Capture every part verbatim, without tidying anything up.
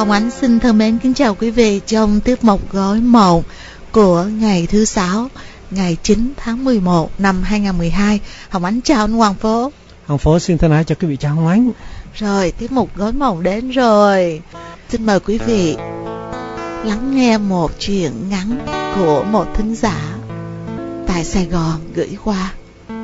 Hồng Ánh xin thân mến kính chào quý vị trong tiết mục Gói Mộng của ngày thứ sáu, ngày chín tháng mười một năm hai nghìn không trăm mười hai. Hồng Ánh chào anh Hoàng Phố. Hồng Phố xin thân ái chào quý vị, chào Hồng Ánh. Rồi, tiết mục Gói Mộng đến rồi. Xin mời quý vị lắng nghe một chuyện ngắn của một thính giả tại Sài Gòn gửi qua.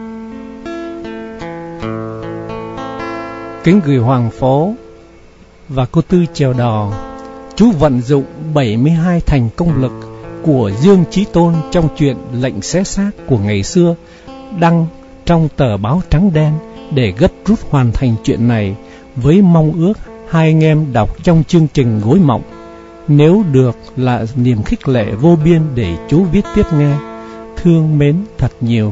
Kính gửi Hoàng Phố và cô Tư Chèo Đò, chú vận dụng bảy mươi hai thành công lực của Dương Chí Tôn trong chuyện Lệnh Xé Xác của ngày xưa đăng trong tờ báo trắng đen để gấp rút hoàn thành chuyện này, với mong ước hai anh em đọc trong chương trình Gối Mộng. Nếu được là niềm khích lệ vô biên để chú viết tiếp nghe. Thương mến thật nhiều.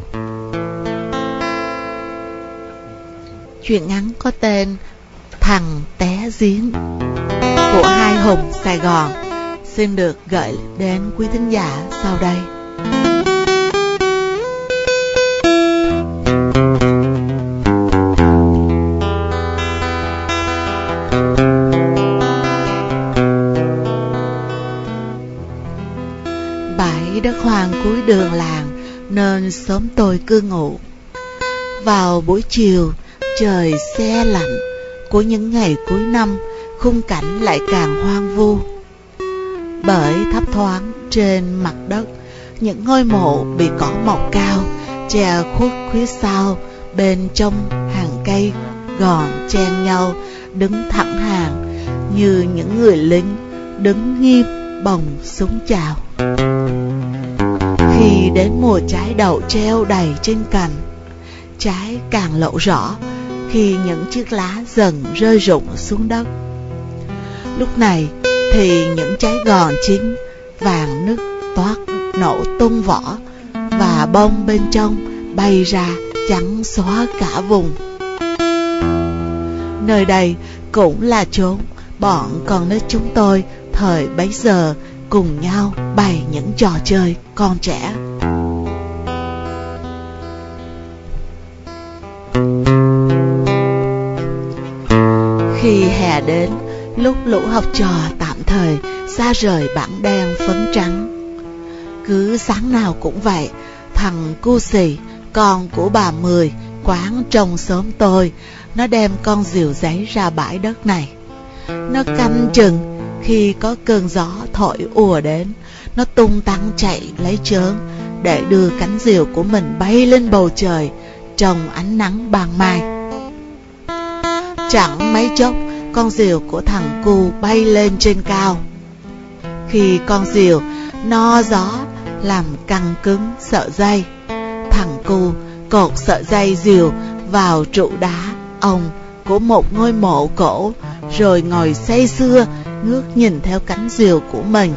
Chuyện ngắn có tên Thằng Té Giếng của hai hùng Sài Gòn xin được gửi đến quý thính giả sau đây. Bãi đất hoang cuối đường làng nên sớm tôi cư ngụ. Vào buổi chiều, trời se lạnh của những ngày cuối năm, khung cảnh lại càng hoang vu. Bởi thấp thoáng trên mặt đất, những ngôi mộ bị cỏ mọc cao che khuất phía sau, bên trong hàng cây gòn chen nhau, đứng thẳng hàng như những người lính đứng nghiêm bồng súng chào. Khi đến mùa trái đậu treo đầy trên cành, trái càng lộ rõ khi những chiếc lá dần rơi rụng xuống đất. Lúc này thì những trái gòn chín vàng nứt toát nổ tung vỏ, và bông bên trong bay ra trắng xóa cả vùng. Nơi đây cũng là chốn bọn con nít chúng tôi thời bấy giờ cùng nhau bày những trò chơi con trẻ. Khi hè đến, lúc lũ học trò tạm thời xa rời bảng đen phấn trắng, cứ sáng nào cũng vậy, thằng cu xì, con của bà Mười, quán trong xóm tôi, nó đem con diều giấy ra bãi đất này. Nó canh chừng khi có cơn gió thổi ùa đến, nó tung tăng chạy lấy chớn để đưa cánh diều của mình bay lên bầu trời trong ánh nắng ban mai. Chẳng mấy chốc, con diều của thằng cu bay lên trên cao. Khi con diều no gió làm căng cứng sợi dây, thằng cu cột sợi dây diều vào trụ đá ông của một ngôi mộ cổ, rồi ngồi say sưa ngước nhìn theo cánh diều của mình.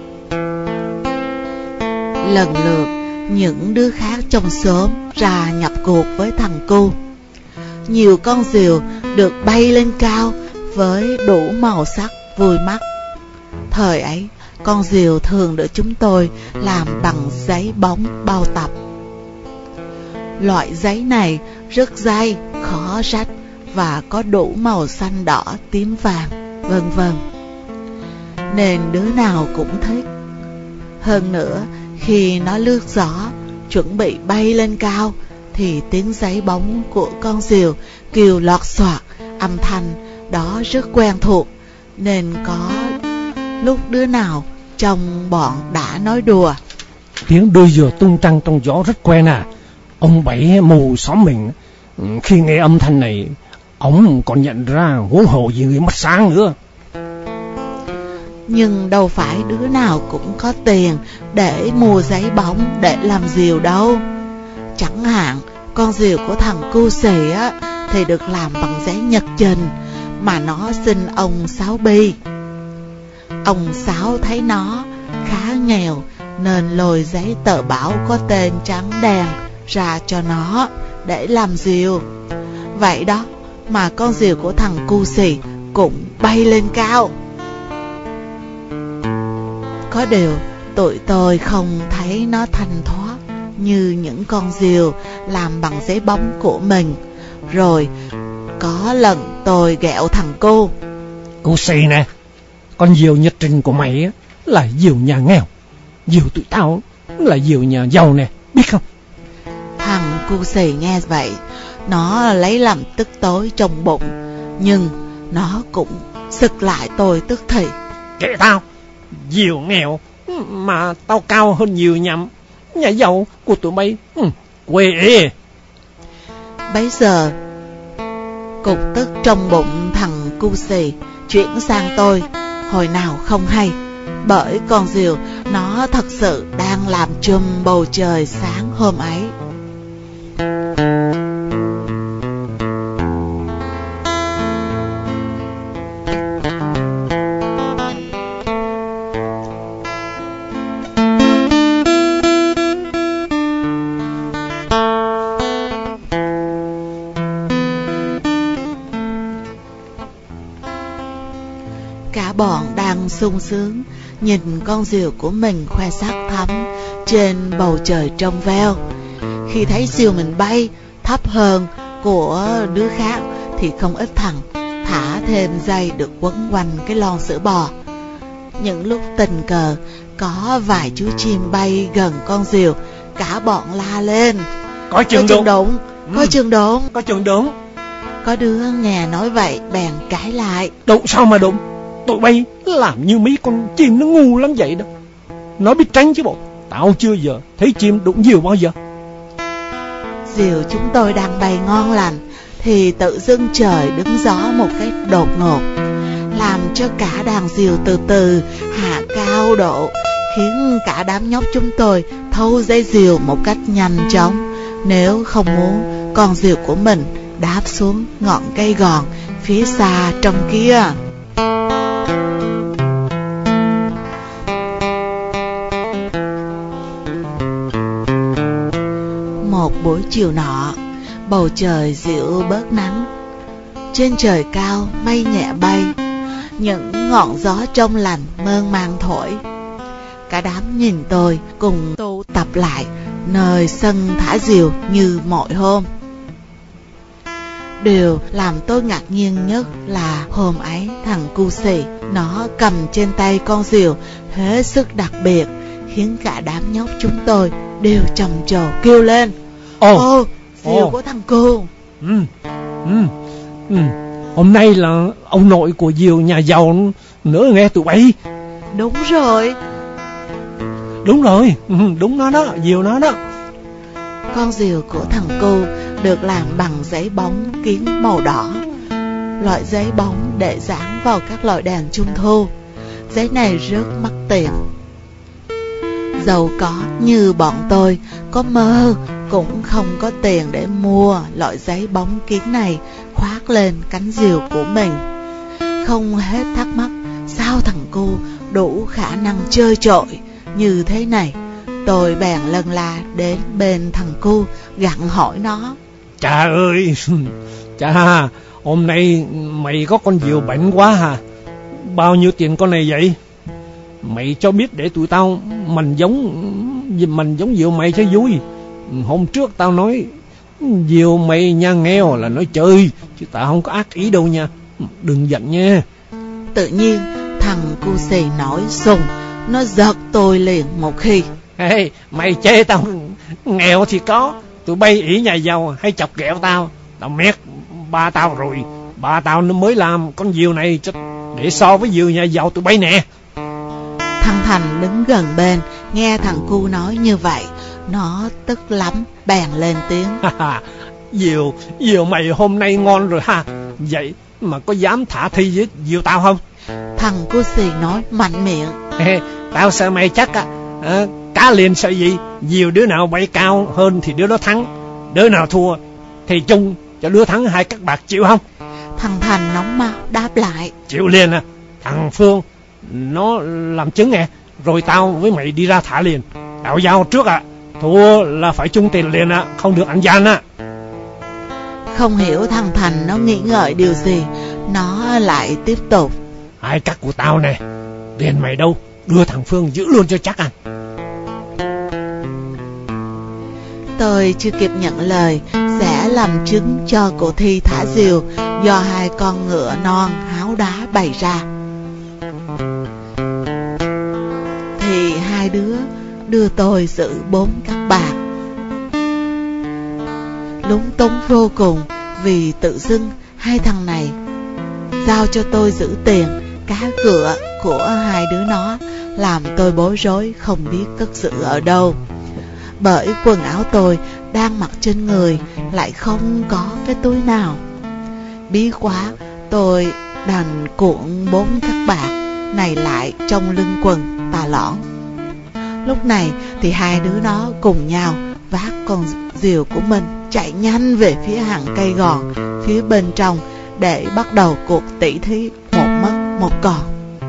Lần lượt những đứa khác trong xóm ra nhập cuộc với thằng cu. Nhiều con diều được bay lên cao với đủ màu sắc vui mắt. Thời ấy, con diều thường được chúng tôi làm bằng giấy bóng bao tập. Loại giấy này rất dai, khó rách và có đủ màu xanh, đỏ, tím, vàng, vân vân, nên đứa nào cũng thích. Hơn nữa, khi nó lướt gió chuẩn bị bay lên cao thì tiếng giấy bóng của con diều kêu lọt xoạt, âm thanh đó rất quen thuộc, nên có lúc đứa nào trong bọn đã nói đùa: tiếng đôi diều tung tăng trong gió rất quen à. Ông Bảy mù xóm mình khi nghe âm thanh này, ông còn nhận ra, huống hồ gì người mắt sáng nữa. Nhưng đâu phải đứa nào cũng có tiền để mua giấy bóng để làm diều đâu. Chẳng hạn con diều của thằng cu xì á thì được làm bằng giấy nhật trình, mà nó xin ông Sáu Bi. Ông Sáu thấy nó khá nghèo nên lôi giấy tờ báo có tên trắng đen ra cho nó để làm diều. Vậy đó mà con diều của thằng cu xì cũng bay lên cao. Có điều tụi tôi không thấy nó thanh thoát như những con diều làm bằng giấy bóng của mình. Rồi có lần tôi ghẹo thằng cu: Cu xì nè, Con diều nhật trình của mày á là diều nhà nghèo, diều tụi tao là diều nhà giàu nè, biết không? Thằng cu xì nghe vậy, nó lấy làm tức tối trong bụng, nhưng nó cũng sực lại tôi tức thì. Kệ tao, diều nghèo mà tao cao hơn diều nhà nhà giàu của tụi bay, ừ, quê ê. Bấy giờ cục tức trong bụng thằng cu xì chuyển sang tôi hồi nào không hay, bởi con diều nó thật sự đang làm chùm bầu trời sáng hôm ấy. Cả bọn đang sung sướng nhìn con diều của mình khoe sắc thắm trên bầu trời trong veo. Khi thấy diều mình bay thấp hơn của đứa khác thì không ít thằng thả thêm dây được quấn quanh cái lon sữa bò. Những lúc tình cờ có vài chú chim bay gần con diều, cả bọn la lên: Có chừng đụng, đụng, có ừ. chừng đụng, có chừng đụng. Có đứa nghe nói vậy bèn cãi lại: Đụng sao mà đụng? Tụi bay làm như mấy con chim nó ngu lắm vậy đó. Nó biết tránh chứ bộ. Tao chưa giờ thấy chim đụng diều bao giờ. Diều chúng tôi đang bay ngon lành thì tự dưng trời đứng gió một cách đột ngột, làm cho cả đàn diều từ từ hạ cao độ, khiến cả đám nhóc chúng tôi thâu dây diều một cách nhanh chóng, nếu không muốn con diều của mình đáp xuống ngọn cây gòn phía xa trong kia. Một buổi chiều nọ, bầu trời dịu bớt nắng, trên trời cao mây nhẹ bay, những ngọn gió trong lành mơn man thổi. Cả đám nhìn tôi cùng tụ tập lại nơi sân thả diều như mọi hôm. Điều làm tôi ngạc nhiên nhất là hôm ấy thằng cu xì nó cầm trên tay con diều hết sức đặc biệt, khiến cả đám nhóc chúng tôi đều trầm trồ kêu lên: Ồ, Ô, diều của thằng cu. Ừ, ừ, ừ. Hôm nay là ông nội của diều nhà giàu nữa nghe tụi bay. Đúng rồi. Đúng rồi, ừ, đúng nó đó, diều nó đó. Con diều của thằng cu được làm bằng giấy bóng kiến màu đỏ, loại giấy bóng để dán vào các loại đèn trung thu. Giấy này rất mắc tiền. Giàu có như bọn tôi, có mơ cũng không có tiền để mua loại giấy bóng kiến này khoác lên cánh diều của mình. Không hết thắc mắc sao thằng cu đủ khả năng chơi trội như thế này, tôi bèn lần la đến bên thằng cu gặng hỏi nó: Cha ơi, cha, hôm nay mày có con diều bệnh quá hả? Bao nhiêu tiền con này vậy? Mày cho biết để tụi tao mình giống mình giống diều mày cho vui. Hôm trước tao nói diều mày nhà nghèo là nói chơi, chứ tao không có ác ý đâu nha. Đừng giận nha. Tự nhiên thằng cu xì nổi sùng, nó giật tôi liền một khi. Hey, mày chê tao nghèo thì có, tụi bay ỷ nhà giàu hay chọc ghẹo tao. Tao mét ba tao rồi, ba tao nó mới làm con diều này để so với diều nhà giàu tụi bay nè. Thằng Thành đứng gần bên nghe thằng cu nói như vậy, nó tức lắm bèn lên tiếng: Diều, diều mày hôm nay ngon rồi ha. Vậy mà có dám thả thi với diều tao không? Thằng cu xì nói mạnh miệng: Hey, tao sợ mày chắc á. À, cá liền sợ gì? Diều đứa nào bay cao hơn thì đứa đó thắng, đứa nào thua thì chung cho đứa thắng hai các bạc, chịu không? Thằng Thành nóng máu đáp lại: Chịu liền à. Thằng Phương nó làm chứng nè, rồi tao với mày đi ra thả liền. Tao giao trước à, thua là phải chung tiền liền à, không được ăn gian à. Không hiểu thằng Thành nó nghĩ ngợi điều gì, nó lại tiếp tục: Hai cắt của tao nè, tiền mày đâu, đưa thằng Phương giữ luôn cho chắc ăn. Tôi chưa kịp nhận lời sẽ làm chứng cho cuộc thi thả diều do hai con ngựa non háo đá bày ra. hai đứa đưa tôi giữ bốn các bạc. Lúng túng vô cùng vì tự dưng hai thằng này giao cho tôi giữ tiền cá cựa của hai đứa nó, làm tôi bối rối không biết cất giữ ở đâu. Bởi quần áo tôi đang mặc trên người lại không có cái túi nào. Bí quá, tôi đành cuộn bốn các bạc này lại trong lưng quần tà lõn. Lúc này thì hai đứa nó cùng nhau vác con diều của mình chạy nhanh về phía hàng cây gòn phía bên trong để bắt đầu cuộc tỉ thí một mất một còn.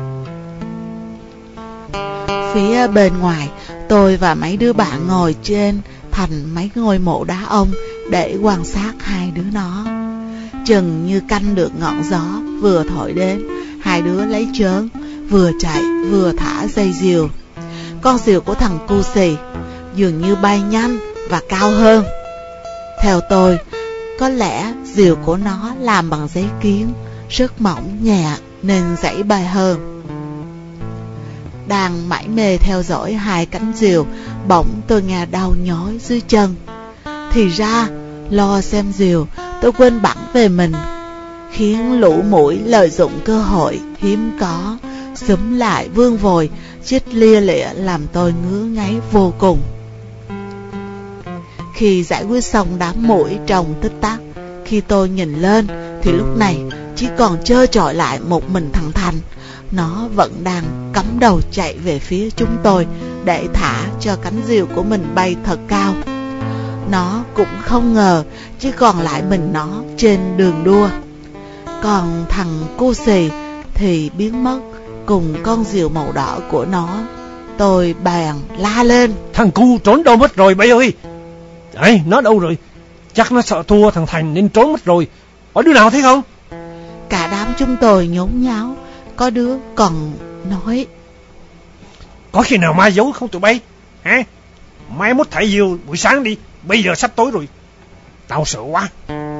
Phía bên ngoài, tôi và mấy đứa bạn ngồi trên thành mấy ngôi mộ đá ông để quan sát hai đứa nó. Chừng như canh được ngọn gió vừa thổi đến, hai đứa lấy chớn vừa chạy vừa thả dây diều. Con diều của thằng cu xì dường như bay nhanh và cao hơn. Theo tôi, có lẽ diều của nó làm bằng giấy kiến, rất mỏng nhẹ nên dãy bay hơn. Đang mải mê theo dõi hai cánh diều, bỗng tôi nghe đau nhói dưới chân. Thì ra, lo xem diều, tôi quên bẵng về mình, khiến lũ muỗi lợi dụng cơ hội hiếm có, xúm lại vương vồi, chích lia lịa làm tôi ngứa ngáy vô cùng. Khi giải quyết xong đám muỗi trong tích tắc, khi tôi nhìn lên thì lúc này chỉ còn trơ trọi lại một mình thằng Thành. Nó vẫn đang cắm đầu chạy về phía chúng tôi để thả cho cánh diều của mình bay thật cao. Nó cũng không ngờ chỉ còn lại mình nó trên đường đua. Còn thằng cu xì thì biến mất cùng con diều màu đỏ của nó. Tôi bèn la lên: Thằng cu trốn đâu mất rồi bậy ơi? Đấy, nó đâu rồi? Chắc nó sợ thua thằng Thành nên trốn mất rồi. Có đứa nào thấy không? Cả đám chúng tôi nhốn nháo. Có đứa còn nói: Có khi nào ma giấu không tụi bay? Hả? Mai mốt thảy diều buổi sáng đi, bây giờ sắp tối rồi. Tao sợ quá.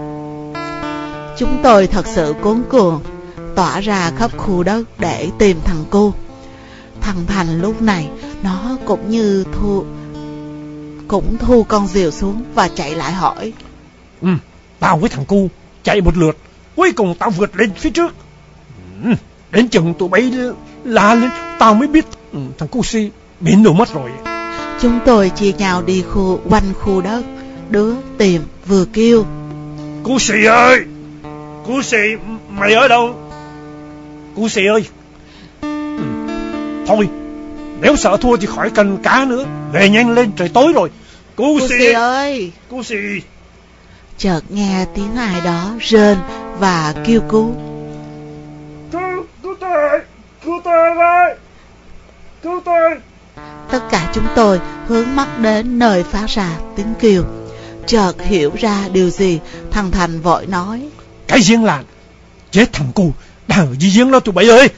Chúng tôi thật sự cuống cuồng, tỏa ra khắp khu đất để tìm thằng cu. Thằng Thành lúc này nó cũng như thu cũng thu con diều xuống và chạy lại hỏi: Ừ, tao với thằng cu chạy một lượt, cuối cùng tao vượt lên phía trước. Ừ, đến chừng tụi bay la lên, tao mới biết ừ, thằng cu si biến đâu mất rồi. Chúng tôi chia nhau đi khu quanh khu đất, đứa tìm vừa kêu: Cu si ơi, cu si mày ở đâu? Cu si ơi, ừ, thôi nếu sợ thua thì khỏi cần cá nữa, về nhanh lên trời tối rồi. Cu si ơi, cu si. Chợt nghe tiếng ai đó rên và kêu cứu: Cứu, cứu tôi, cứu tôi ơi, cứu tôi. Tất cả chúng tôi hướng mắt đến nơi phát ra tiếng kêu. Chợt hiểu ra điều gì, thằng Thành vội nói: Cái giếng làng, chết thằng cu đang ở dưới giếng đó tụi bay ơi.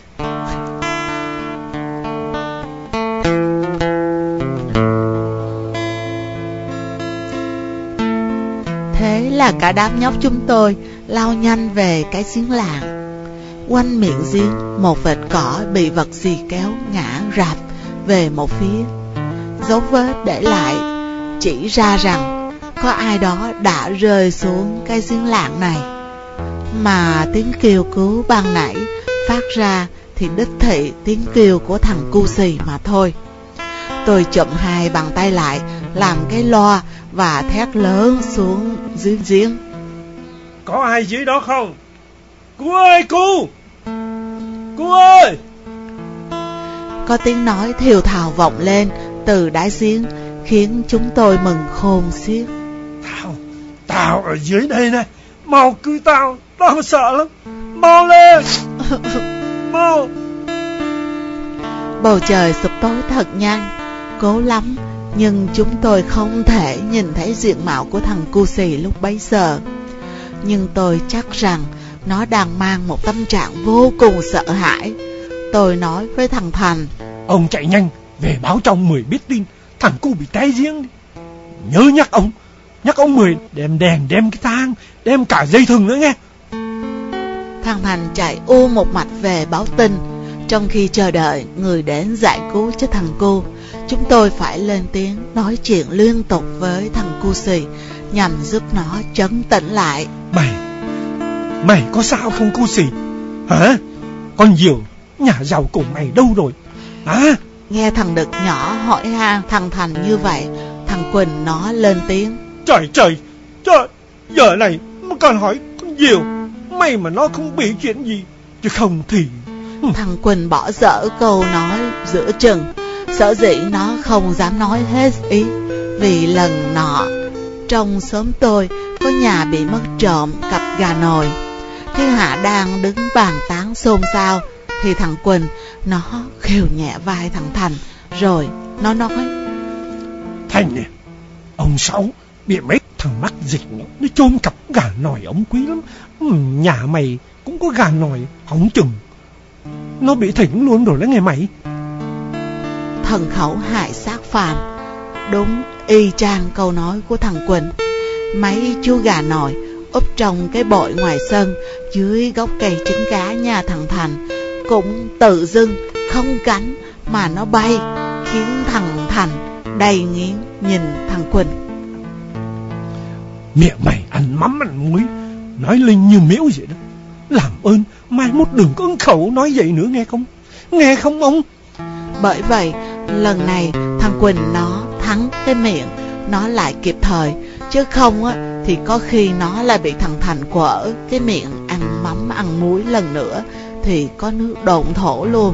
Thế là cả đám nhóc chúng tôi lao nhanh về cái giếng làng. Quanh miệng giếng, một vệt cỏ bị vật gì kéo ngã rạp về một phía. Dấu vết để lại chỉ ra rằng có ai đó đã rơi xuống cái giếng làng này. Mà tiếng kêu cứu ban nãy phát ra thì đích thị tiếng kêu của thằng cu xì mà thôi. Tôi chụm hai bàn tay lại làm cái loa và thét lớn xuống dưới giếng: Có ai dưới đó không? Cu ơi, cu! Cu ơi! Có tiếng nói thều thào vọng lên từ đáy giếng, khiến chúng tôi mừng khôn xiết. Tao, tao ở dưới đây này, mau cứu tao, tao sợ lắm, mau lên, mau. Bầu trời sụp tối thật nhanh, cố lắm nhưng chúng tôi không thể nhìn thấy diện mạo của thằng cu xì lúc bấy giờ. Nhưng tôi chắc rằng nó đang mang một tâm trạng vô cùng sợ hãi. Tôi nói với thằng Thành: Ông chạy nhanh về báo cho ông Mười biết tin thằng cu bị té giếng đi. Nhớ nhắc ông, nhắc ông Mười đem đèn, đem cái thang, đem cả dây thừng nữa nghe. Thằng Thành chạy u một mạch về báo tin. Trong khi chờ đợi người đến giải cứu cho thằng cu, chúng tôi phải lên tiếng nói chuyện liên tục với thằng cu xì nhằm giúp nó trấn tĩnh lại. Mày, mày có sao không cu xì? Hả? Con Diều, nhà giàu của mày đâu rồi? À? Nghe thằng Đực nhỏ hỏi han thằng Thành như vậy, thằng Quỳnh nó lên tiếng. Trời trời, trời, giờ này mà còn hỏi con Diều, may mà nó không bị chuyện gì, chứ không thì... Thằng Quỳnh bỏ dở câu nói giữa chừng. Sở dĩ nó không dám nói hết ý, vì lần nọ trong xóm tôi có nhà bị mất trộm cặp gà nồi. Thiên Hạ đang đứng bàn tán xôn xao thì thằng Quỳnh nó khều nhẹ vai thằng Thành, rồi nó nói: Thành nè, ông Sáu bị mấy thằng mắc dịch nó, nó chôn cặp gà nồi ống quý lắm. Nhà mày cũng có gà nồi hỏng chừng, nó bị thỉnh luôn rồi đó nghe mày. Thần khẩu hại xác phàm, đúng y chang câu nói của thằng Quỳnh. Mấy chú gà nồi úp trong cái bội ngoài sân dưới gốc cây trứng cá nhà thằng Thành cũng tự dưng không cánh mà nó bay, khiến thằng Thành đầy nghiến nhìn thằng Quỳnh. Miệng mày ăn mắm ăn muối, nói linh như miễu vậy đó. Làm ơn mai mốt đừng có ứng khẩu nói vậy nữa nghe không? Nghe không ông? Bởi vậy lần này thằng Quỳnh nó thắng cái miệng nó lại kịp thời, chứ không á thì có khi nó lại bị thằng Thành quở cái miệng ăn mắm ăn muối lần nữa thì có nước độn thổ luôn.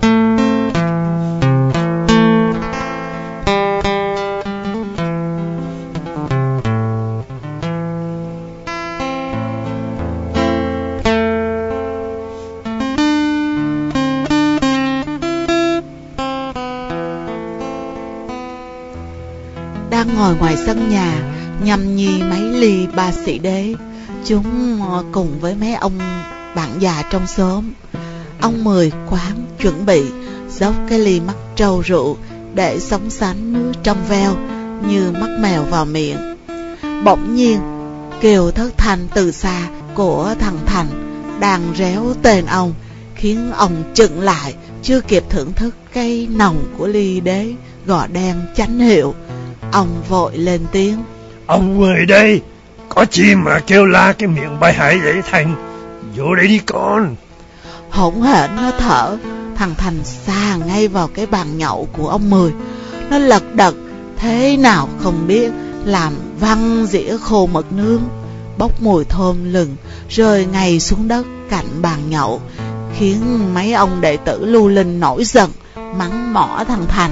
Đang ngồi ngoài sân nhà nhâm nhi mấy ly ba sĩ đế, chúng cùng với mấy ông bạn già trong xóm. Ông Mười quán chuẩn bị dốc cái ly mắc trâu rượu để sóng sánh nước trong veo như mắc mèo vào miệng. Bỗng nhiên kêu thất thanh từ xa của thằng Thành đang réo tên ông khiến ông chững lại, chưa kịp thưởng thức cái nồng của ly đế gò đen chánh hiệu. Ông vội lên tiếng: Ông Mười đây, có chi mà kêu la cái miệng bay hại vậy Thành? Vô đây đi con. Hỗn hển nó thở, thằng Thành xa ngay vào cái bàn nhậu của ông Mười. Nó lật đật thế nào không biết, làm văng dĩa khô mực nướng bốc mùi thơm lừng rơi ngay xuống đất cạnh bàn nhậu, khiến mấy ông đệ tử lưu linh nổi giận mắng mỏ thằng Thành.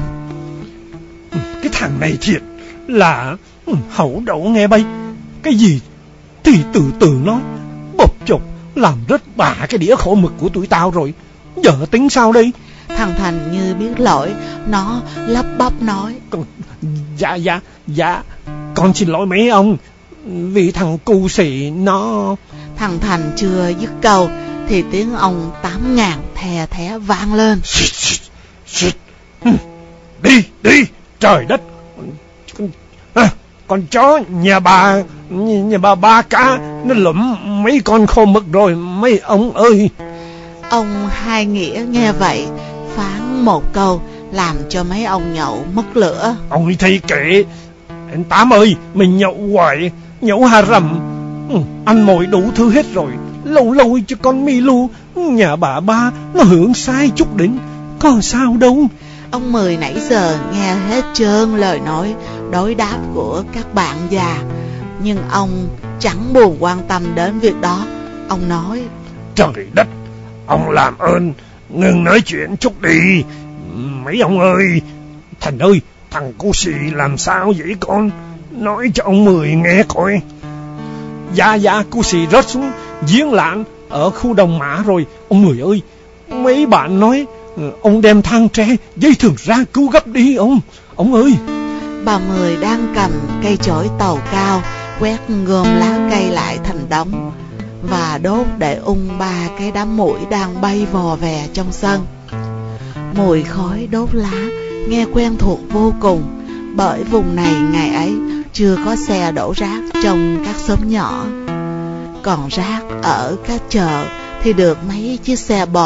Cái thằng này thiệt là hậu đậu nghe bay. Cái gì thì từ từ nói, bộp chộp làm rớt bả cái đĩa khổ mực của tụi tao rồi. Giờ tính sao đây? Thằng Thành như biết lỗi, nó lắp bắp nói: Con, Dạ dạ dạ con xin lỗi mấy ông, vì thằng cu xì nó... Thằng Thành chưa dứt câu thì tiếng ông tám ngàn thè thé vang lên: Xịt, xịt, xịt. Đi đi trời đất, con, à, con chó nhà bà nhà bà ba cá nó lụm mấy con khô mực rồi mấy ông ơi. Ông Hai Nghĩa nghe vậy phán một câu làm cho mấy ông nhậu mất lửa. Ông đi thấy kệ, anh Tám ơi, mình nhậu hoài, nhậu hà rầm, ừ, ăn mồi đủ thứ hết rồi, lâu lâu cho con mi lu nhà bà ba nó hưởng sai chút đỉnh, có sao đâu. Ông Mười nãy giờ nghe hết trơn lời nói đối đáp của các bạn già, nhưng ông chẳng buồn quan tâm đến việc đó. Ông nói: Trời đất, ông làm ơn ngừng nói chuyện chút đi mấy ông ơi. Thành ơi, thằng cu xì làm sao vậy con? Nói cho ông Mười nghe coi. Dạ dạ, cu xì rớt xuống giếng lạn ở khu Đồng Mã rồi ông Mười ơi. Mấy bạn nói ông đem thang tre dây thừng ra cứu gấp đi ông ông ơi. Bà Mười đang cầm cây chổi tàu cao quét gom lá cây lại thành đống và đốt để ung ba cái đám muỗi đang bay vò vè trong sân. Mùi khói đốt lá nghe quen thuộc vô cùng, bởi vùng này ngày ấy chưa có xe đổ rác trong các xóm nhỏ. Còn rác ở các chợ thì được mấy chiếc xe bò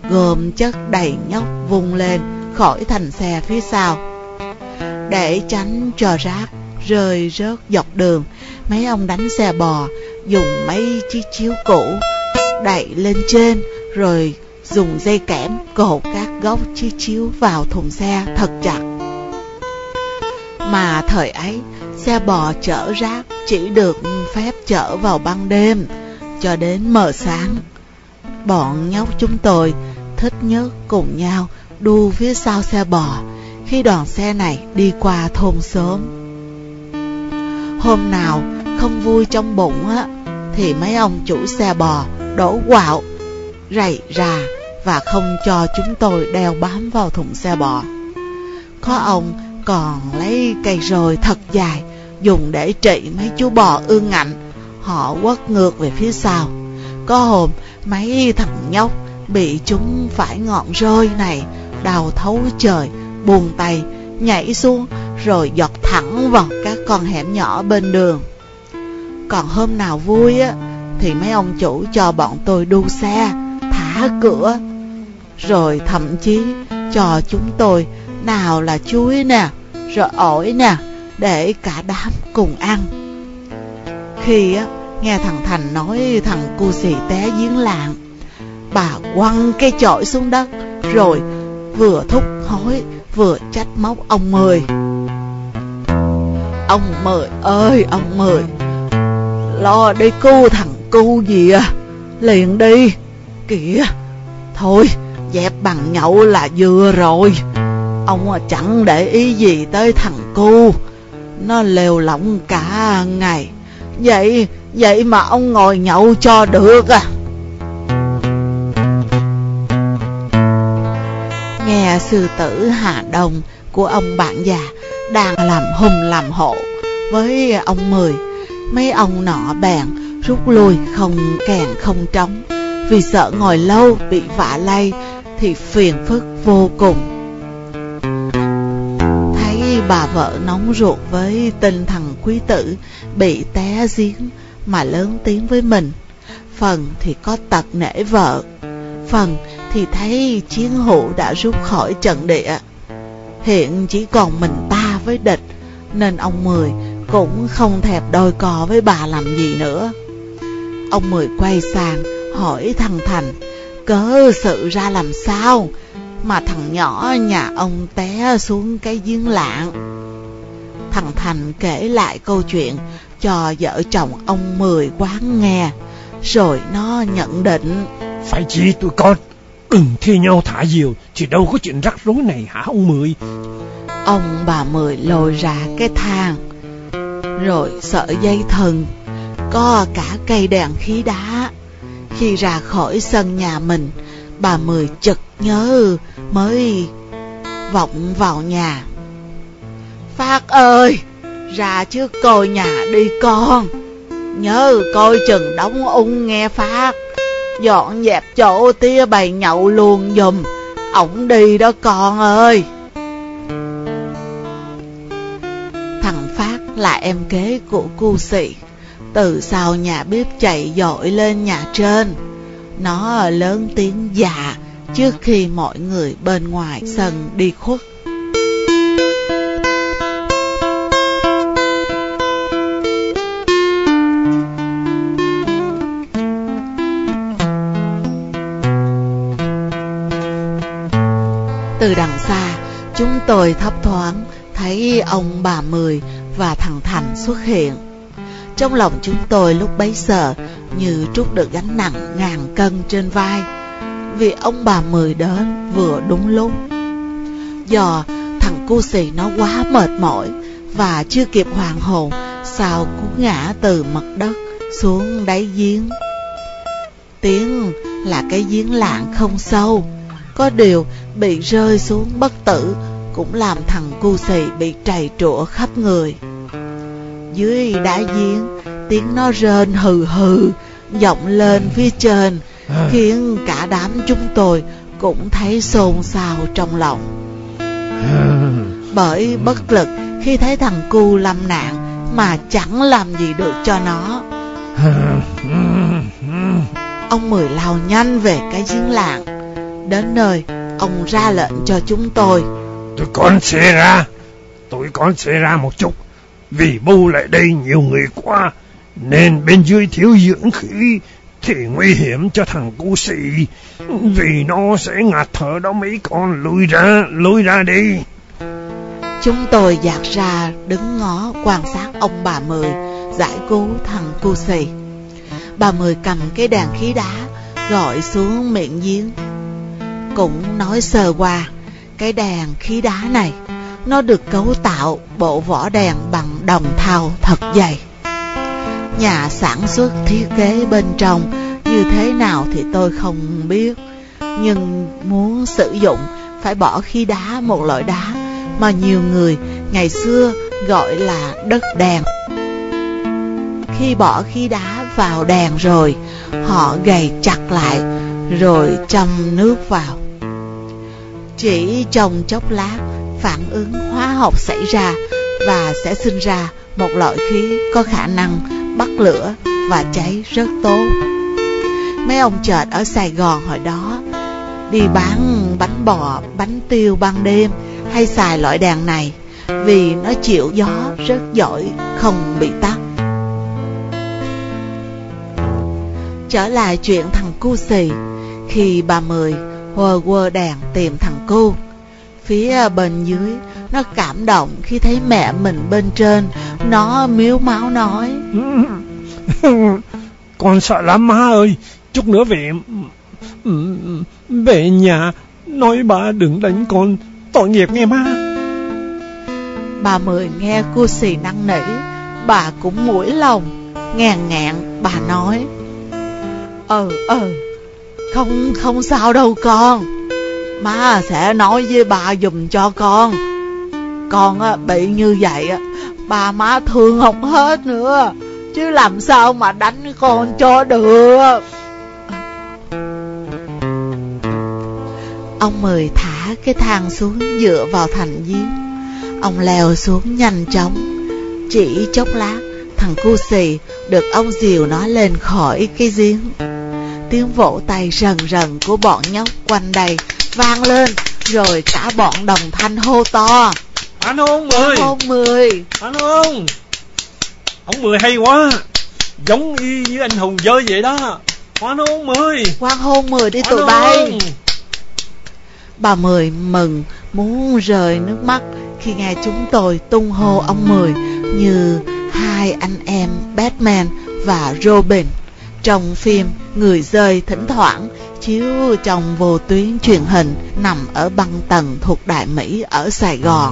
gồm chất đầy nhóc vung lên khỏi thành xe phía sau. Để tránh cho rác rơi rớt dọc đường, mấy ông đánh xe bò dùng mấy chiếc chiếu cũ đậy lên trên, rồi dùng dây kẽm cột các góc chiếc chiếu vào thùng xe thật chặt. Mà thời ấy, xe bò chở rác chỉ được phép chở vào ban đêm cho đến mờ sáng. Bọn nhóc chúng tôi thích nhất cùng nhau đu phía sau xe bò khi đoàn xe này đi qua thôn xóm. Hôm nào không vui trong bụng á, thì mấy ông chủ xe bò đổ quạo, rầy rà và không cho chúng tôi đeo bám vào thùng xe bò. Có ông còn lấy cây roi thật dài dùng để trị mấy chú bò ương ngạnh, họ quất ngược về phía sau. Có hôm mấy thằng nhóc bị chúng phải ngọn roi này đau thấu trời, buông tay nhảy xuống rồi giọt thẳng vào các con hẻm nhỏ bên đường. Còn hôm nào vui á, thì mấy ông chủ cho bọn tôi đu xe, thả cửa, rồi thậm chí cho chúng tôi nào là chuối nè, rồi ổi nè, để cả đám cùng ăn. Khi á, nghe thằng Thành nói thằng cu xì té giếng lạng, bà quăng cái chổi xuống đất, rồi vừa thúc hối vừa trách móc ông Mười. Ông Mười ơi ông Mười, lo đi cứu thằng cu gì à, liền đi. Kìa, thôi dẹp bằng nhậu là vừa rồi. Ông chẳng để ý gì tới thằng cu, nó lêu lỏng cả ngày. Vậy vậy mà ông ngồi nhậu cho được à? Nghe sư tử Hà Đông của ông bạn già đang làm hùng làm hộ với ông Mười, mấy ông nọ bèn rút lui không kèn không trống, vì sợ ngồi lâu bị vạ lây thì phiền phức vô cùng. Thấy bà vợ nóng ruột với tên thằng quý tử bị té giếng mà lớn tiếng với mình, phần thì có tật nể vợ, phần thì thấy chiến hữu đã rút khỏi trận địa, hiện chỉ còn mình ta với địch, nên ông Mười cũng không thèm đôi co với bà làm gì nữa. Ông Mười quay sang hỏi thằng Thành cớ sự ra làm sao mà thằng nhỏ nhà ông té xuống cái giếng lạng. Thằng Thành kể lại câu chuyện cho vợ chồng ông Mười quán nghe, rồi nó nhận định: phải chi tụi con đừng thi nhau thả diều thì đâu có chuyện rắc rối này hả ông Mười? Ông bà Mười lôi ra cái thang, rồi sợi dây thừng, có cả cây đèn khí đá. Khi ra khỏi sân nhà mình, bà Mười chợt nhớ mới vọng vào nhà: Phát ơi, ra trước coi nhà đi con, nhớ coi chừng đóng ung nghe Phát, dọn dẹp chỗ tía bày nhậu luôn giùm, ổng đi đó con ơi. Thằng Phát là em kế của cu Xị, từ sau nhà bếp chạy dội lên nhà trên. Nó lớn tiếng dạ trước khi mọi người bên ngoài sân đi khuất. Từ đằng xa, chúng tôi thấp thoáng thấy ông bà Mười và thằng Thành xuất hiện. Trong lòng chúng tôi lúc bấy giờ như trút được gánh nặng ngàn cân trên vai, vì ông bà Mười đến vừa đúng lúc. Do thằng cu Xì nó quá mệt mỏi và chưa kịp hoàn hồn, sao cú ngã từ mặt đất xuống đáy giếng. Tiếng là cái giếng lạng không sâu, có điều bị rơi xuống bất tử cũng làm thằng cu Xì bị trầy trụa khắp người. Dưới đá giếng, tiếng nó rên hừ hừ vọng lên phía trên, khiến cả đám chúng tôi cũng thấy xôn xao trong lòng. Bởi bất lực khi thấy thằng cu lâm nạn mà chẳng làm gì được cho nó. Ông Mười lao nhanh về cái giếng lạng, đến nơi, ông ra lệnh cho chúng tôi. Tụi con sẽ ra, tụi con sẽ ra một chút. Vì bu lại đây nhiều người quá, nên bên dưới thiếu dưỡng khí thì nguy hiểm cho thằng cu xì. Vì nó sẽ ngạt thở đó mấy con, lui ra, lui ra đi. Chúng tôi dạt ra đứng ngó quan sát ông bà Mười giải cứu thằng cu xì. Bà Mười cầm cái đàn khí đá gọi xuống miệng giếng. Cũng nói sơ qua, cái đàn khí đá này nó được cấu tạo bộ vỏ đèn bằng đồng thau thật dày. Nhà sản xuất thiết kế bên trong như thế nào thì tôi không biết, nhưng muốn sử dụng phải bỏ khí đá, một loại đá mà nhiều người ngày xưa gọi là đất đèn. Khi bỏ khí đá vào đèn rồi, họ gầy chặt lại rồi châm nước vào. Chỉ trong chốc lát, phản ứng hóa học xảy ra và sẽ sinh ra một loại khí có khả năng bắt lửa và cháy rất tốt. Mấy ông chợt ở Sài Gòn hồi đó đi bán bánh bò, bánh tiêu ban đêm hay xài loại đèn này, vì nó chịu gió rất giỏi, không bị tắt. Trở lại chuyện thằng cu xì, khi bà Mười quơ quơ đèn tìm thằng cu, phía bên dưới nó cảm động khi thấy mẹ mình bên trên. Nó miếu máu nói: Con sợ lắm má ơi, chút nữa về về nhà nói bà đừng đánh con, tội nghiệp nghe má. Bà Mười nghe cu xì năn nỉ, bà cũng mũi lòng, ngàn ngạn bà nói: Ờ ờ Không không sao đâu con, má sẽ nói với bà giùm cho con. Con á, bị như vậy á, bà má thương không hết nữa, chứ làm sao mà đánh con cho được. Ông Mười thả cái thang xuống dựa vào thành giếng. Ông leo xuống nhanh chóng. Chỉ chốc lát, thằng cu xì được ông dìu nó lên khỏi cái giếng. Tiếng vỗ tay rần rần của bọn nhóc quanh đây vang lên, rồi cả bọn đồng thanh hô to: Anh ông Mười, ông Mười, anh ông, ông Mười hay quá, giống y như anh hùng dơi vậy đó. Anh ông Mười, quang hôn Mười đi tụi bay. Bà Mười mừng muốn rơi nước mắt khi nghe chúng tôi tung hô ông Mười như hai anh em Batman và Robin trong phim Người Dơi thỉnh thoảng chiếu trong vô tuyến truyền hình nằm ở băng tầng thuộc Đại Mỹ ở Sài Gòn.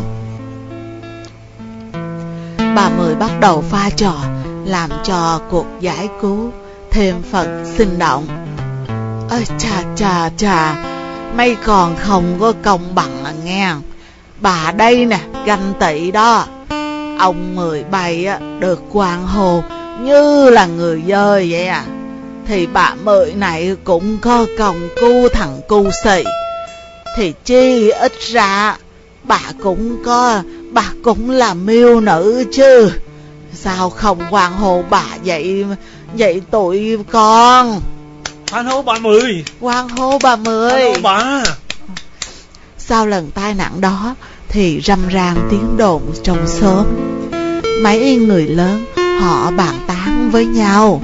Bà Mười bắt đầu pha trò làm cho cuộc giải cứu thêm phần sinh động. Ơi chà chà chà, mấy còn không có công bằng à nghe. Bà đây nè, ganh tị đó. Ông Mười bay á, được quan hồ như là người dơi vậy à, thì bà Mười này cũng có công cu thằng cu xì. Thì chi ít ra bà cũng có, bà cũng là miêu nữ chứ. Sao không quan hồ bà vậy, vậy tụi con. Hoan hô bà Mười, Quan hô bà Mười. Hoan hô bà. Sau lần tai nạn đó thì râm ran tiếng đồn trong xóm. Mấy người lớn họ bàn tán với nhau.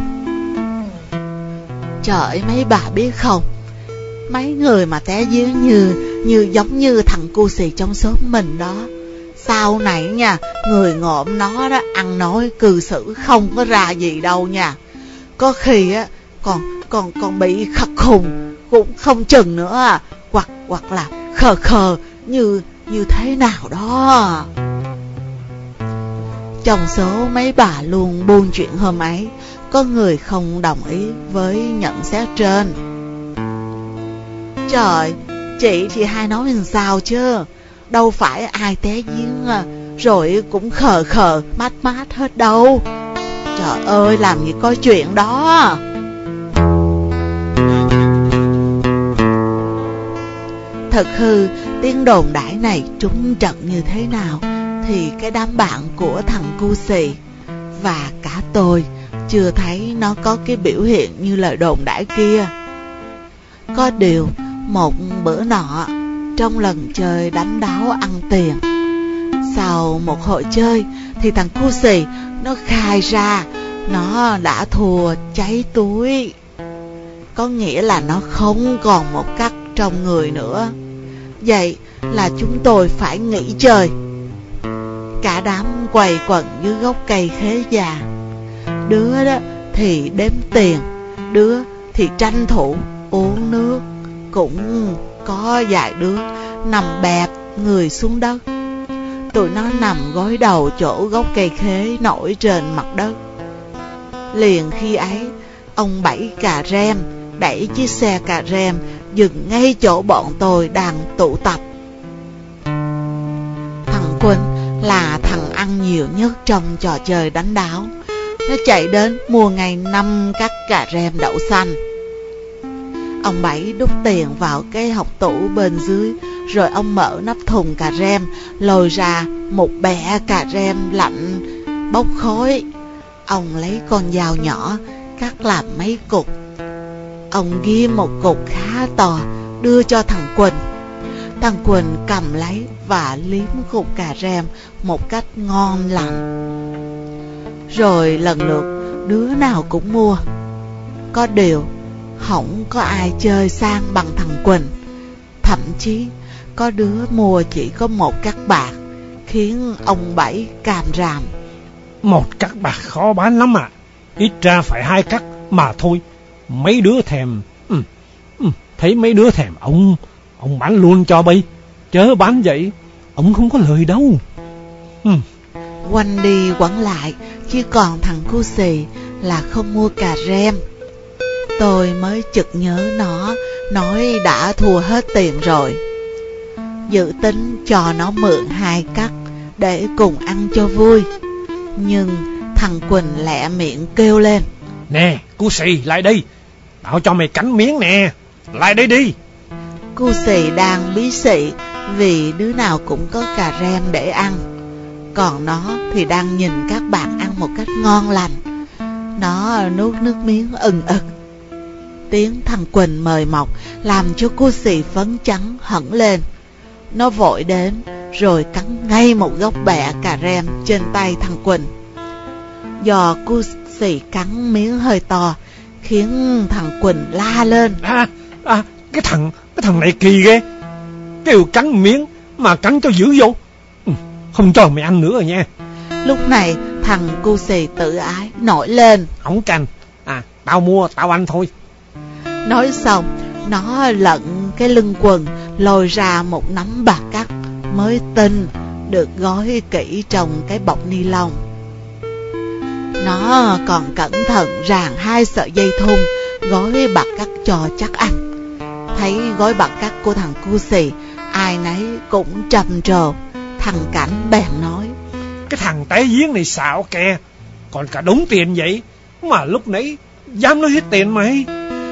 Trời, mấy bà biết không, mấy người mà té giếng như như giống như thằng cu xì trong xóm mình đó, sau này nha, người ngộm nó đó ăn nói cư xử không có ra gì đâu nha. Có khi á còn còn còn bị khắc khùng cũng không chừng nữa à, hoặc hoặc là khờ khờ như như thế nào đó. Trong số mấy bà luôn buôn chuyện hôm ấy, có người không đồng ý với nhận xét trên. Trời, chị thì hay nói làm sao chứ, đâu phải ai té giếng rồi cũng khờ khờ mát mát hết đâu. Trời ơi, làm gì có chuyện đó. Thật hư, tiếng đồn đãi này trúng trận như thế nào thì cái đám bạn của thằng cu xì và cả tôi chưa thấy nó có cái biểu hiện như lời đồn đãi kia. Có điều, Một bữa nọ, trong lần chơi đánh đáo ăn tiền, sau một hội chơi thì thằng cu xì nó khai ra nó đã thua cháy túi. Có nghĩa là nó không còn một cắc trong người nữa. Vậy là chúng tôi phải nghỉ chơi. Cả đám quầy quần dưới gốc cây khế già. Đứa đó thì đếm tiền, đứa thì tranh thủ uống nước. Cũng có vài đứa nằm bẹp người xuống đất. Tụi nó nằm gối đầu chỗ gốc cây khế nổi trên mặt đất. Liền khi ấy, ông Bảy cà rem đẩy chiếc xe cà rem dừng ngay chỗ bọn tôi đang tụ tập. Thằng Quân là thằng ăn nhiều nhất trong trò chơi đánh đáo. Nó chạy đến mua ngay năm cắt cà rem đậu xanh. Ông Bảy đút tiền vào cái hộc tủ bên dưới, rồi ông mở nắp thùng cà rem, lôi ra một bẹ cà rem lạnh bốc khói. Ông lấy con dao nhỏ cắt làm mấy cục. Ông ghim một cục khá to đưa cho thằng Quỳnh. Thằng Quỳnh cầm lấy và liếm cục cà rem một cách ngon lành. Rồi lần lượt đứa nào cũng mua. Có điều không có ai chơi sang bằng thằng Quỳnh. Thậm chí có đứa mua chỉ có một cắt bạc, khiến ông Bảy càm ràm. Một cắt bạc khó bán lắm à. Ít ra phải hai cắt mà thôi. Mấy đứa thèm ừ, ừ, thấy mấy đứa thèm ông Ông bán luôn cho bây. Chớ bán vậy ông không có lời đâu. ừ. Quanh đi quẩn lại, chỉ còn thằng cu xì là không mua cà rem. Tôi mới chợt nhớ nó nói đã thua hết tiền rồi. Dự tính cho nó mượn hai cắt để cùng ăn cho vui. Nhưng thằng Quỳnh lẹ miệng kêu lên: Nè cu xì, lại đây, tao cho mày cắn miếng nè, lại đây đi. Cu xì đang bí xị vì đứa nào cũng có cà rem để ăn, còn nó thì đang nhìn các bạn ăn một cách ngon lành. Nó nuốt nước miếng ừng ực. Tiếng thằng Quỳnh mời mọc làm cho cu xì phấn chấn hẳn lên. Nó vội đến rồi cắn ngay một gốc bẹ cà rem trên tay thằng Quỳnh. Do cu xì cắn miếng hơi to, khiến thằng Quỳnh la lên: À, à cái thằng cái thằng này kỳ ghê, kêu cắn miếng mà cắn cho dữ vô. ừ, Không cho mày ăn nữa rồi nha. Lúc này thằng cu xì tự ái nổi lên: Không canh, à tao mua tao ăn thôi. Nói xong, nó lận cái lưng quần, lôi ra một nắm bạc cắt mới tinh, được gói kỹ trong cái bọc ni lông. Nó còn cẩn thận ràng hai sợi dây thun gói bạc cắt cho chắc ăn. Thấy gói bạc cắt của thằng cu xì, ai nấy cũng trầm trồ. Thằng Cảnh bèn nói: Cái thằng té giếng này xạo kè, còn cả đống tiền vậy mà lúc nãy dám nói hết tiền mày.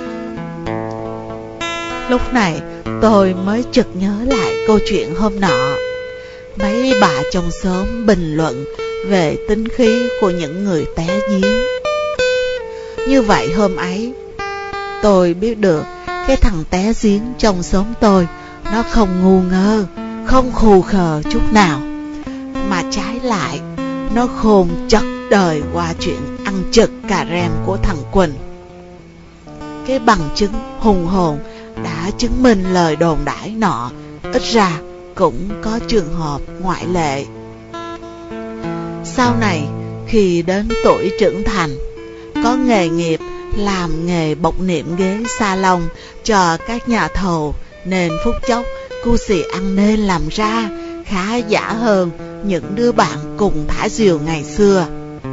Lúc này tôi mới chợt nhớ lại câu chuyện hôm nọ. Mấy bà trong xóm bình luận về tính khí của những người té giếng. Như vậy hôm ấy, tôi biết được cái thằng té giếng trong xóm tôi, nó không ngu ngơ, không khù khờ chút nào, mà trái lại nó khôn chật đời qua chuyện ăn trực cà rem của thằng Quỳnh. Cái bằng chứng hùng hồn đã chứng minh lời đồn đãi nọ, ít ra cũng có trường hợp ngoại lệ. Sau này, khi đến tuổi trưởng thành, có nghề nghiệp làm nghề bộc niệm ghế salon cho các nhà thầu, nên phút chốc cu xì ăn nên làm ra khá giả hơn những đứa bạn cùng thả diều ngày xưa.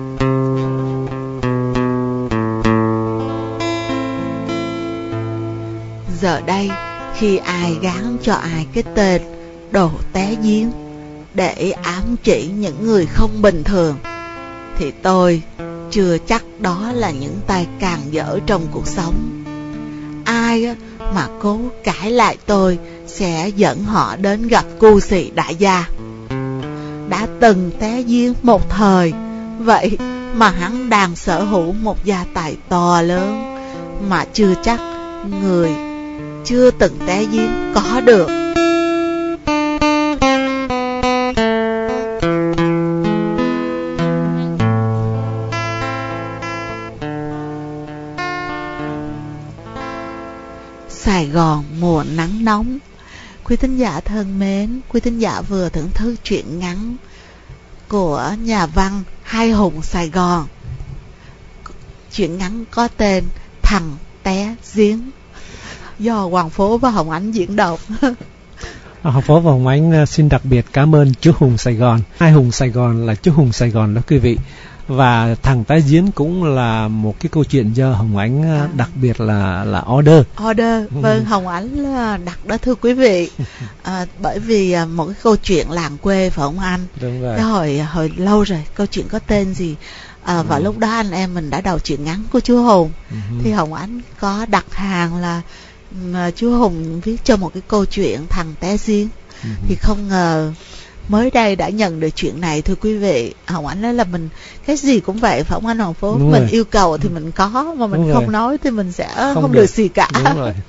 Giờ đây, khi ai gán cho ai cái tên đồ té giếng để ám chỉ những người không bình thường, thì tôi chưa chắc đó là những tay càng dở trong cuộc sống. Ai mà cố cãi lại tôi sẽ dẫn họ đến gặp cu xì đại gia. Đã từng té giếng một thời, vậy mà hắn đang sở hữu một gia tài to lớn, mà chưa chắc người chưa từng té giếng có được. Sài Gòn mùa nắng nóng. Quý thính giả thân mến, quý thính giả vừa thưởng thức truyện ngắn của nhà văn Hai Hùng Sài Gòn. Truyện ngắn có tên Thằng Té Giếng, do Hoàng Phố và Hồng Ánh diễn đọc. Hoàng Phố và Hồng Ánh xin đặc biệt cảm ơn chú Hùng Sài Gòn. Hai Hùng Sài Gòn là chú Hùng Sài Gòn đó quý vị. Và Thằng Té Giếng cũng là một cái câu chuyện do Hồng Ánh à. đặc biệt là là order. Order, vâng, Hồng Ánh đặt đó thưa quý vị. À, bởi vì một cái câu chuyện làng quê phải không anh? Đúng rồi. Cái hồi hồi lâu rồi, câu chuyện có tên gì? À, và ừ. lúc đó anh em mình đã đọc chuyện ngắn của chú Hùng. Ừ. Thì Hồng Ánh có đặt hàng là uh, chú Hùng viết cho một cái câu chuyện Thằng Té Giếng. Ừ. Thì không ngờ mới đây đã nhận được chuyện này thưa quý vị. Hồng Ánh nói là mình cái gì cũng vậy phải không anh Hoàng Phố? Đúng mình rồi. Yêu cầu thì mình có, mà mình Đúng không rồi. nói thì mình sẽ không, không được. được gì cả. Đúng rồi.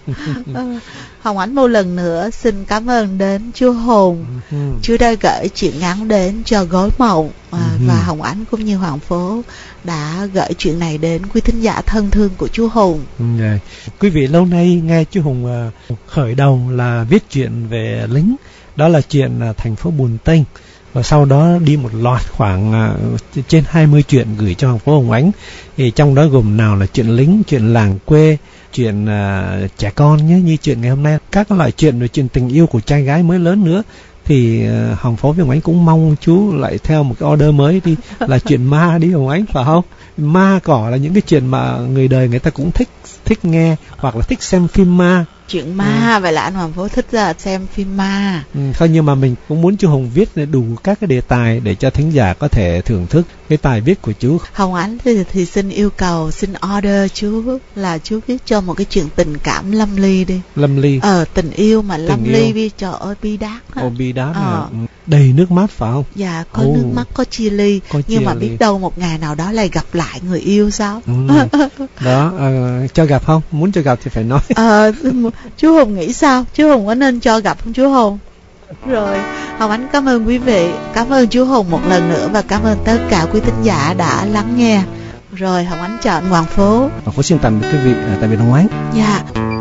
Hồng Ánh một lần nữa xin cảm ơn đến chú Hùng. Ừ. Chú đã gửi chuyện ngắn đến cho Gối Mộng. À, ừ. Và Hồng Ánh cũng như Hoàng Phố đã gửi chuyện này đến quý thính giả thân thương của chú Hùng. Ừ. Quý vị lâu nay nghe chú Hùng uh, khởi đầu là viết chuyện về lính. Đó là chuyện uh, thành phố Buồn Tênh. Và sau đó đi một loạt khoảng uh, trên hai mươi chuyện gửi cho Hoàng Phố Hồng Ánh. Thì trong đó gồm nào là chuyện lính, chuyện làng quê, chuyện uh, trẻ con nhé, như chuyện ngày hôm nay, các loại chuyện, rồi chuyện tình yêu của trai gái mới lớn nữa. Thì uh, Hồng Phố với Hồng Ánh cũng mong chú lại theo một cái order mới đi, là chuyện ma đi Hồng Ánh, phải không? Ma cỏ là những cái chuyện mà người đời người ta cũng thích thích nghe, hoặc là thích xem phim ma. Chuyện ma, ừ. vậy là anh Hoàng Phố thích là xem phim ma. Ừ, thôi nhưng mà mình cũng muốn chú Hùng viết đủ các cái đề tài để cho thính giả có thể thưởng thức cái tài viết của chú. Hồng Ánh thì, thì xin yêu cầu, xin order chú là chú viết cho một cái chuyện tình cảm lâm ly đi. Lâm ly. Ờ, tình yêu mà tình lâm yêu. ly đi, trời ơi bi đát. Ồ bi đát ờ. Đầy nước mắt phải không? Dạ, có oh. nước mắt, có chia ly. Có nhưng chia mà biết ly. đâu một ngày nào đó lại gặp lại người yêu sao? Ừ. Đó, uh, cho gặp không? Muốn cho gặp thì phải nói. Ờ, chú Hùng nghĩ sao? Chú Hùng có nên cho gặp không chú Hùng? Rồi, Hồng Ánh cảm ơn quý vị, cảm ơn chú Hùng một lần nữa, và cảm ơn tất cả quý thính giả đã lắng nghe. Rồi, Hồng Ánh chào anh Hoàng Phố. Hoàng Phố xin tạm biệt quý vị, tạm biệt Hồng Ánh. Dạ.